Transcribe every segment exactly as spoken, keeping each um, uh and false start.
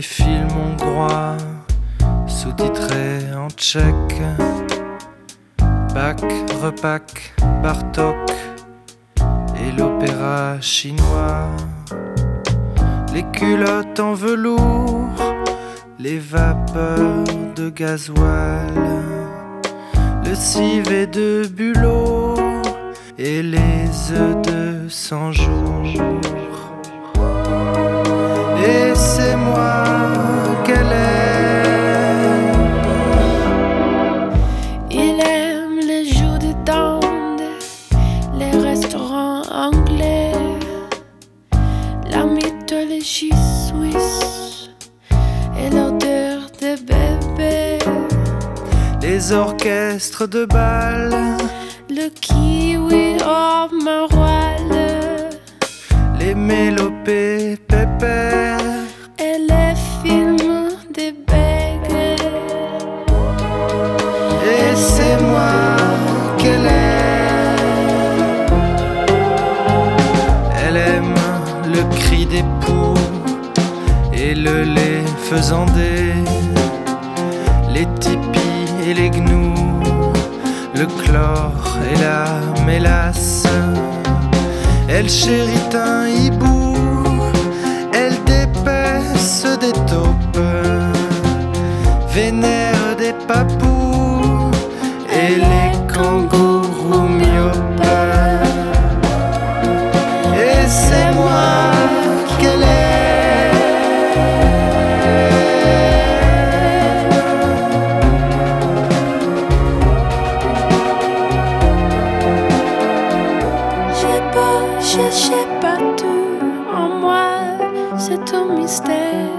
les films hongrois sous-titrés en tchèque. Bach, Repak, Bartok et l'opéra chinois. Les culottes en velours, les vapeurs de gasoil, le civet de bulot et les œufs de cent jours. Et c'est moi qu'elle aime. Il aime les jours de dinde, les restaurants anglais, la mythologie suisse et l'odeur des bébés, les orchestres de bal, le kiwi au maroilles, les mélopées pépères et les films des bègues. Et c'est moi qu'elle aime. Elle aime le cri des poux et le lait faisandé, les tipis et les gnous, le chlore et la mélasse. Elle chérit un hibou, elle dépaisse des taupes, vénère des papous et les kangourous myopes. Et c'est moi qu'elle aime. J'ai beau chercher partout en moi, c'est un mystère.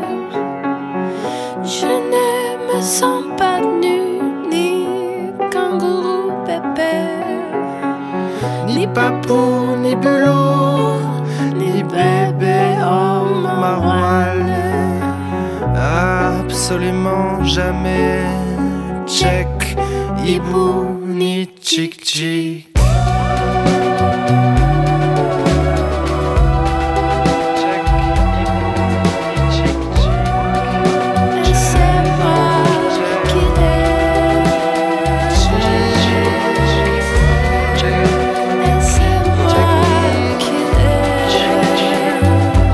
Je ne me sens pas nue, ni kangourou pépère, Ni papou, ni bulot, ni bébé en maroilles. Absolument jamais tchèque, hibou, ni tchik-tchik. et c'est moi qui l'aime. Et c'est moi qui l'aime.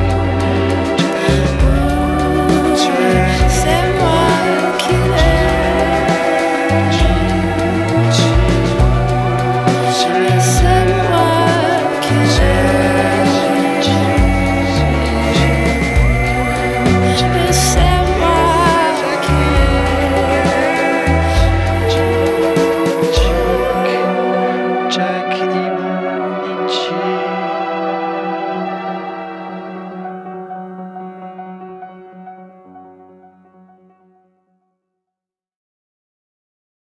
C'est moi qui l'aime.